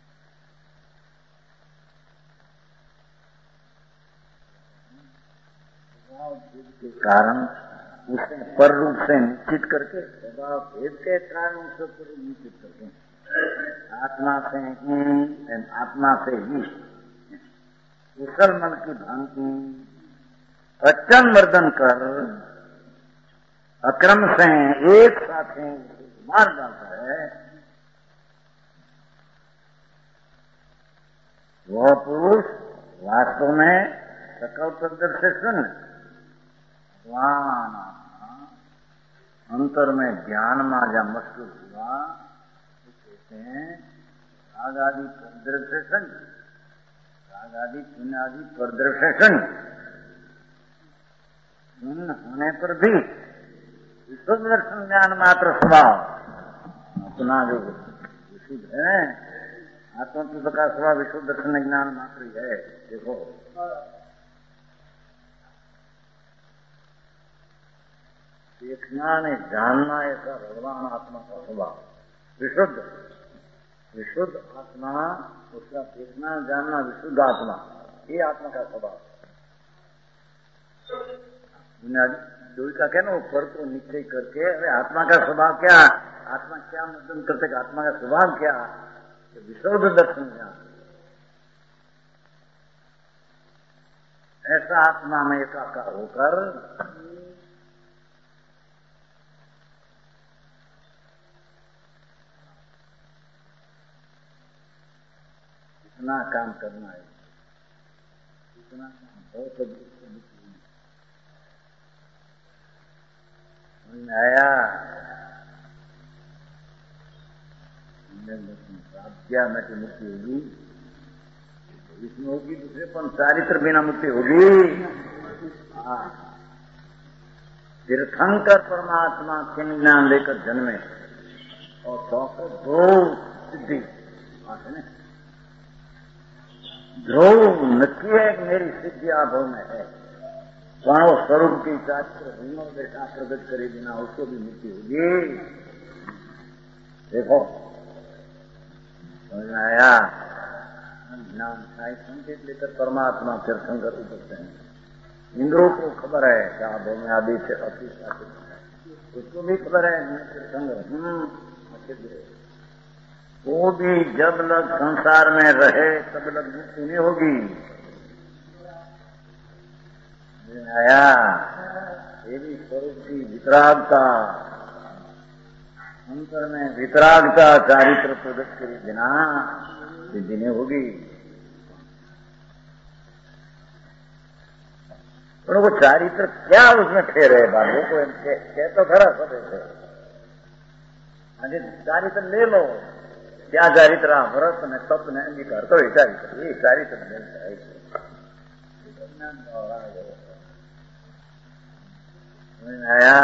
C: के कारण उसे पर रूप से निश्चित करके स्वभाव भेद के कारण उसे पर रूप निश्चित करके आत्मा से ही कुशल मन की भांति अचन मर्दन कर अक्रम से एक साथ मार डालता है। वह पुरुष वास्तव में सकल प्रदर्श से सुन भगवान अंतर में ज्ञान मार्जा मशरूफ हुआ तो कहते हैं राग आदि प्रदर्शन राग आदि पुण्य आदि प्रदर्शन होने पर भी विशुद्ध दर्शन ज्ञान मात्र स्वभाव अपना जो विशुद्ध है आत्मतत्व का स्वभाव विशुद्ध दर्शन ज्ञान मात्र ही है। देखो देखना ने जानना ऐसा भगवान आत्मा का स्वभाव विशुद्ध विशुद्ध आत्मा उसका देखना जानना विशुद्ध आत्मा ये आत्मा का स्वभाव। दुई का कहना ऊपर को निश्चय करके अरे आत्मा का स्वभाव क्या आत्मा क्या मतलब करते आत्मा का स्वभाव क्या विशुद्ध दर्शन ज्ञान ऐसा आत्मा में एकाकार होकर इतना काम करना है इतना काम बहुत आया प्राप्तिया में तो मुक्ति होगी इसमें होगी दूसरे पर चारित्र बिना मुक्ति होगी। तीर्थंकर परमात्मा के ज्ञान लेकर जन्मे और दो सिद्धि ध्रुव नक्की है मेरी सिद्धि आभव में है वहां स्वरूप की चारित्र भिन्नों देखा प्रकट करे बिना उसको भी मुक्ति होगी। देखो समझ में आया ज्ञान साई संकेत लेकर परमात्मा तीर्थं कर सकते हैं। इंद्रों को खबर है क्या आभव में आदि से उसको भी खबर है तीर्थंकर वो भी जब लग संसार में रहे तब लग मुक्ति नहीं होगी। आया ये भी स्वरूप की वितरागता अंतर में वितरागता चारित्र प्रकट करे बिना सिद्धि नहीं होगी। उनको चारित्र क्या उसमें ठहरे बाबू को कह तो खरा सब ऐसे चारित्र ले लो क्या चारित्र व्रत ने तप ने अंगीकार करो चारित्र ये चारित्र आया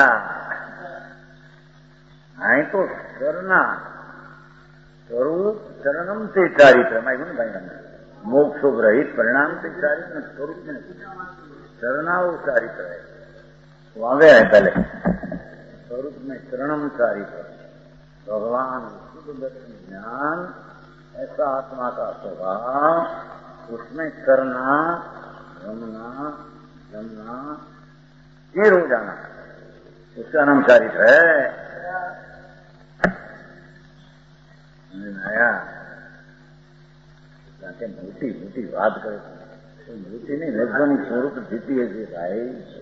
C: आई तो करना स्वरूप चरणम से चारित्र मैं भाई मोक्ष रहित परिणाम से चारित्र स्वरूप में चरणा वो चारित्र है वो आगे है पहले स्वरूप में चरणम चारित्र भगवान शुद्ध दर्शन ज्ञान ऐसा आत्मा का स्वभाव उसमें करना रमना जमना स्थिर हो जाना उसका नाम चारित्र है। आया मोटी मोटी बात करे तो मोटी नहीं रजवानी स्वरूप जीती है जी भाई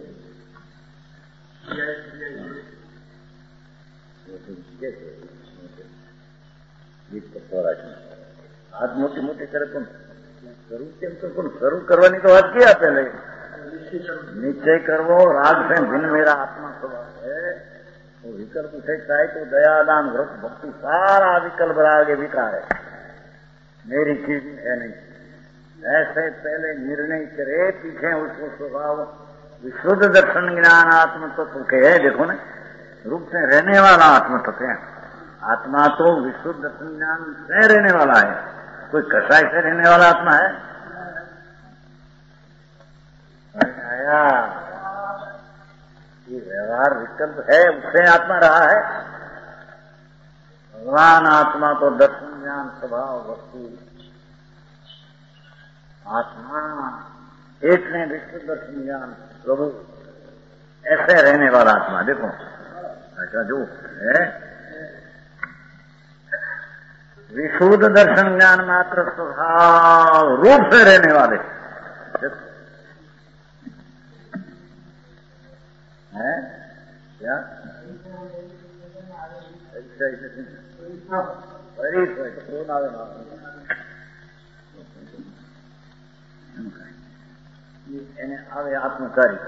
C: हाथ मोटी मोटी करे પણ શરૂ કરવાની તો વાત ક્યાં પહેલે નિશ્ચય કરવો રાગ से भिन्न मेरा आत्मा स्वभाव है वो विकल्प से चाहे तो दयादान व्रत भक्ति सारा विकल्प आगे विकार है मेरी चीज है नहीं ऐसे पहले निर्णय करे पीछे उसको स्वभाव विशुद्ध दर्शन ज्ञान आत्म तत्व के है देखो ना रूप से रहने वाला आत्म तत्व है। आत्मा तो विशुद्ध दर्शन ज्ञान से रहने वाला है कोई कसाई से रहने वाला आत्मा है आया ये व्यवहार विकल्प है उससे आत्मा रहा है। भगवान आत्मा तो दर्शन ज्ञान स्वभाव वस्तु आत्मा एक ने विश्व दर्शन ज्ञान प्रभु ऐसे रहने वाला आत्मा देखो ऐसा जो है विशुद्ध दर्शन ज्ञान मात्र स्वभाव रूप से रहने वाले है क्या આવે આત્મચારી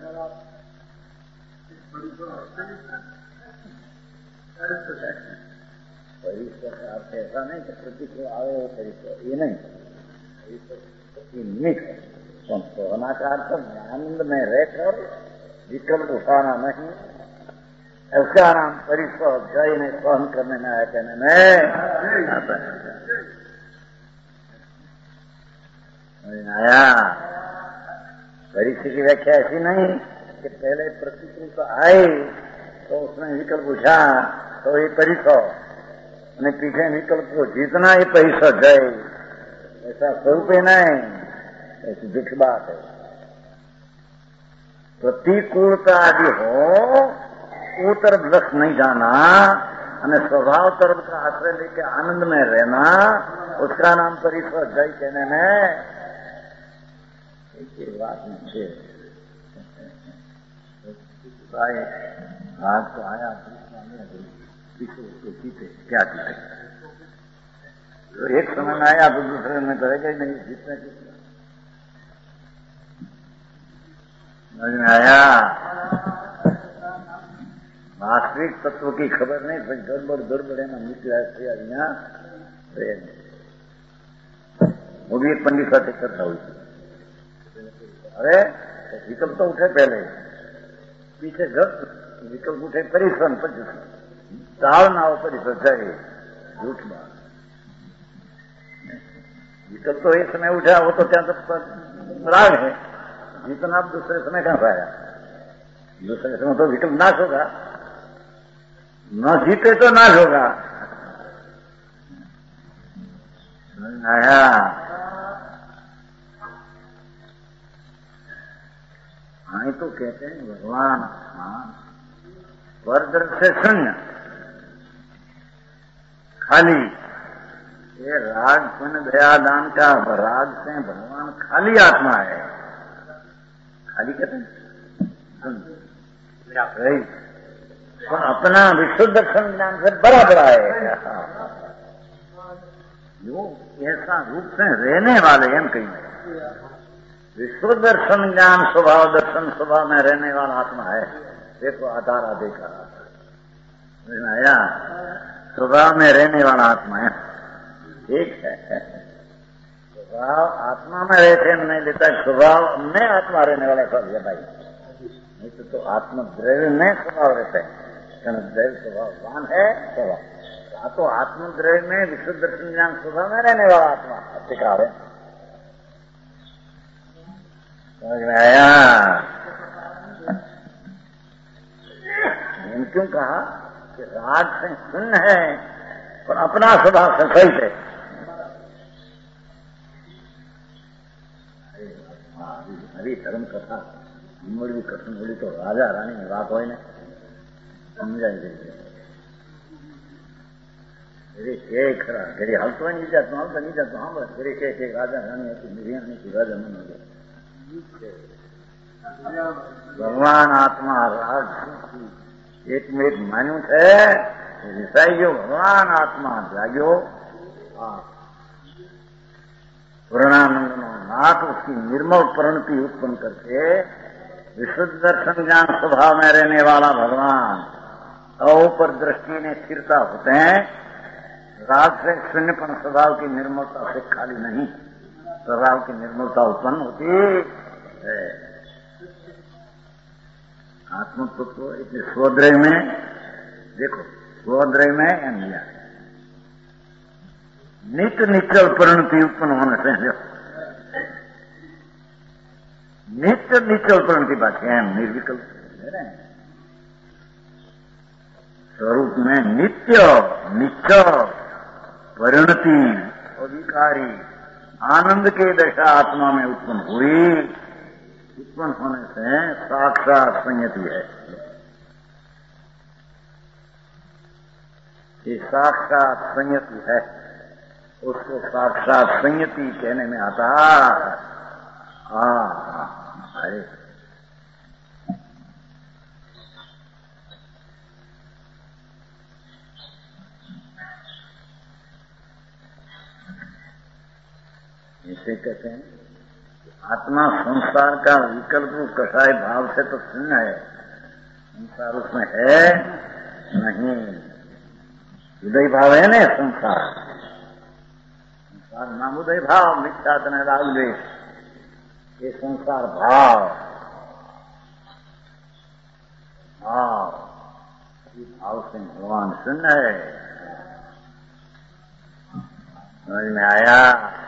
C: परिश्रम का अर्थ ऐसा नहीं कि प्रतिक्रिया आवे वो परिश्रम ये नहीं सोना का अर्थ आनंद में रहकर विकल्प उठाना नहीं उसका नाम परिश्रम जय ने सहन करने में आया कहने में आया। परिस्थिति की व्याख्या ऐसी नहीं कि पहले प्रतिक्रिया आए तो उसने विकल्प उठा तो ये परिश्रम અને પીછે વિકલ્પ को जीतना ही पैसा जय ऐसा स्वरूप है नहीं ऐसी दुख बात है। प्रतिकूलता आदि हो वो तरफ लक्ष्य नहीं जाना અને स्वभाव तरफ का आश्रय लेके आनंद में रहना उसका नाम परिश्वर जय कहने में एक बात नहीं है। आज तो आया जीते क्या जीते तो एक समय में आया तो दूसरे में करेगा ही नहीं जीतने समझ में आया। वास्तविक तत्व की खबर नहीं फिर गड़बड़ है ना निकला यहाँ वो भी एक पंडित साथ करता हुई अरे विकल्प तो उठे पहले पीछे घर विकल्प उठे परिश्रम ताड़ना हो परिश्रम जाए झूठ बात विकल्प तो एक समय उठा वो तो क्या राग है जितना आप दूसरे समय कहां पाया दूसरे समय तो विकल्प नाश होगा न जीते तो नाश होगा आया। हाँ तो कहते हैं भगवान वर्दर से शून्य खाली ये राग पुण्य दया दान का राग से भगवान खाली आत्मा है खाली कहते हैं अपना विशुद्ध दर्शन ज्ञान से बड़ा बड़ा है जो ऐसा रूप से रहने वाले हैं कहीं विश्व दर्शन ज्ञान स्वभाव दर्शन स्वभाव में रहने वाला आत्मा है। देखो आधारा देखा आया, स्वभाव में रहने वाला आत्मा है। ठीक है, स्वभाव आत्मा में रहते नहीं लेता, स्वभाव में आत्मा रहने वाला सब है भाई। नहीं तो आत्मद्रव्य में स्वभाव रहता है, द्रव्य स्वभाववान है स्वभाव। तो आत्मद्रव्य में विश्व दर्शन ज्ञान स्वभाव में रहने वाला आत्मा सिखा रहे। समझ में आया? क्यों कहा कि राग से शून्य है और अपना स्वभाव से सहित है। अभी धर्म कथा मुड़ी कथन बोली तो राजा रानी में बात हो समझाई गई। के खरा घड़ी हलतो नहीं जाता हम तो नहीं जाता हम बस घड़ी के राजा रानी होती मेरी रानी की राजा मन हो गया। भगवान आत्मा राज एक में एक मान्यूस है ऋषाइयो भगवान आत्मा जाग्यो पूर्णानंद नाथ उसकी निर्मल परिणति उत्पन्न करके विशुद्ध दर्शन ज्ञान स्वभाव में रहने वाला भगवान ऊपर दृष्टि ने स्थिरता होते हैं। राग से शून्यपन स्वभाव की निर्मलता से खाली नहीं, स्वभाव की निर्मलता उत्पन्न होती है। आत्म तत्व इतने स्वद्रय में देखो, स्वद्रय में या नित्य निश्चल परिणति उत्पन्न होने से नित्य निश्चल परिणति बात है, निर्विकल्प स्वरूप में नित्य निश्चल परिणति अधिकारी आनंद के दशा आत्मा में उत्पन्न हुई। उत्पन्न होने से साक्षात संयति है। ये साक्षात संयति है, उसको साक्षात संयति कहने में आता है। इसे कहते हैं आत्मा संसार का विकल्प कषाय भाव से तो शून्य है, संसार उसमें है नहीं। उदय भाव है ना संसार, संसार नाम उदय भाव मिथ्यात्व राग द्वेष, ये संसार भाव भाव से भगवान शून्य है। समझ में आया?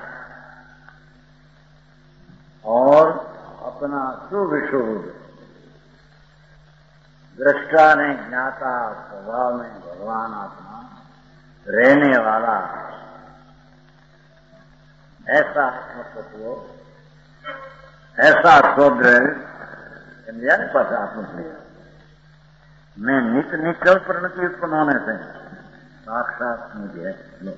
C: और अपना सुविशुद्ध दृष्टा ने ज्ञाता स्वभाव में भगवान आत्मा रहने वाला ऐसा आत्मतत्व, ऐसा स्वद्रव्य पास आत्मक्रिया में नित्य निश्चल परिणति उत्पन्न होने से साक्षात मुझे है।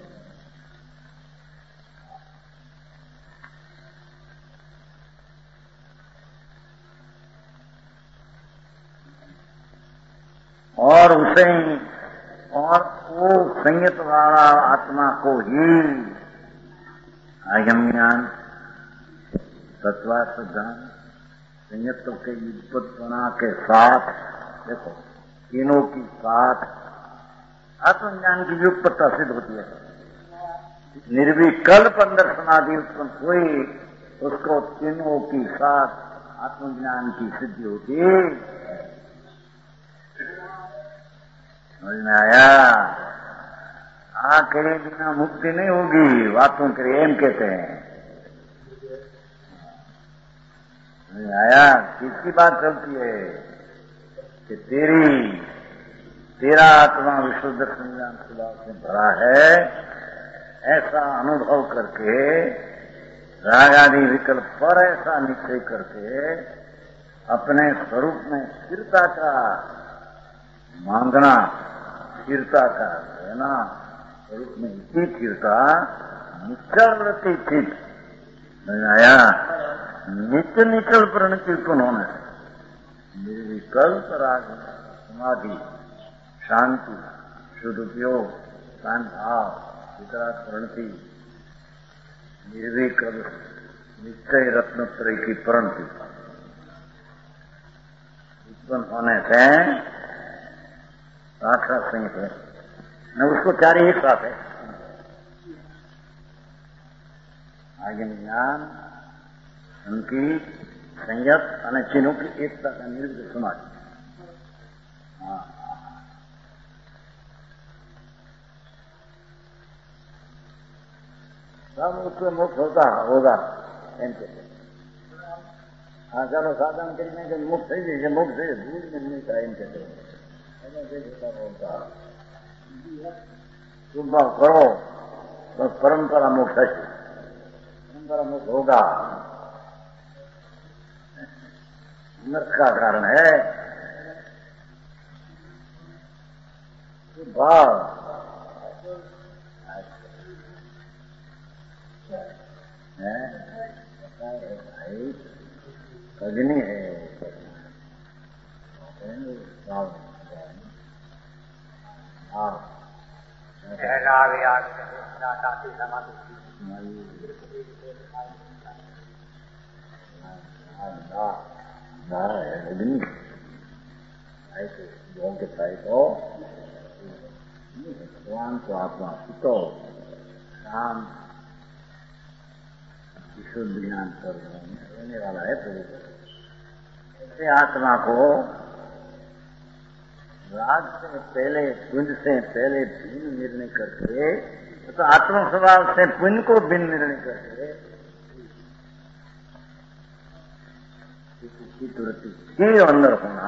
C: और उसे ही और वो संयत वाला आत्मा को ही आगम ज्ञान तत्वार्थ ज्ञान संयत्व के युगपत्पना के साथ, देखो तीनों की साथ आत्मज्ञान की युगपत्ता सिद्ध होती है। निर्विकल्प दर्शनादि उत्पन्न हुई, उसको तीनों की साथ आत्मज्ञान की सिद्धि होती। समझ में आया? करे बिना मुक्ति नहीं होगी, बातों करे एम कहते हैं। समझ में आया? किसकी बात चलती है कि तेरा आत्मा विशुद्ध संज्ञान स्वभाव से भरा है, ऐसा अनुभव करके राग आदि विकल्प पर ऐसा निश्चय करके अपने स्वरूप में स्थिरता का मांगना, स्थिरता का रहना, स्वरूप में इतनी स्थिरता निश्चल वृत्ति चित आया, नित्य निश्चल परिणति उत्पन्न होना, निर्विकल्प राग समाधि शांति शुद्ध उपयोग शांत भाव विकराट परिणति निर्विकल्प निश्चय रत्नत्रय की परम कृपा उत्पन्न होने से साक्षात संगत है न, उसको चार ही एक साथ है। आगे ज्ञान उनकी संयत અને चिन्हों की एकता का निर्विघ्न समाधि। सब उससे मुक्त होगा એમ કે હા ચાલો સાધન કરીને કે મુક્ત થઈ જશે, મુક્ત થઈ જશે, ભૂલ નહીં થાય એમ કે शुभ भाव करो तो परंपरा मुक्त है, परंपरा मुक्त होगा। नर्क का कारण है शुभ भाव है, भाई अग्नि है अग्नि ऐसे योग के साइड हो भगवान को आत्मा सुतो शाम विशुद्ध ज्ञान कर रहने वाला है। तो ऐसे आत्मा को राग से पहले पुण्य से पहले भिन्न निर्णय करके, तो आत्म स्वभाव से पुण्य को भिन्न निर्णय करके तुरंत के अंदर होना।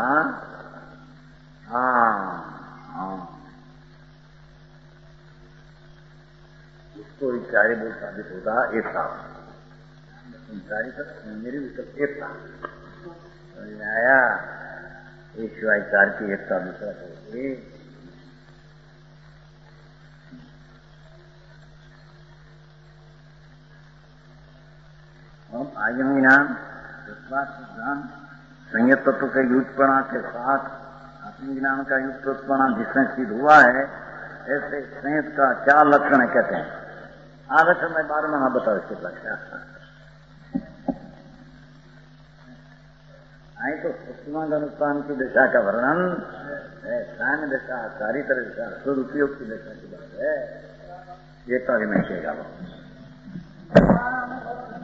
C: उसको विचारी बोल साबित होगा एकता, विचारी का मेरी विकल्प एकता आया। ईश्वराचार की एकता दूसरा होगी। हम आगे नाम सिद्धांत संयत तत्व के युक्तपणा के साथ आत्मज्ञान का युक्तपणा जिसमें सिद्ध हुआ है, ऐसे संयत का क्या लक्षण है कहते हैं। आगे से मैं 12 महीना बताओ इसके लक्षण। आई तो सूक्ष्म अनुष्ठान की दिशा का वर्णन है, सान्य दिशा, चारित्र दिशा, सदुपयोग की दिशा की बात है। ये तो अभी मैं कहेगा।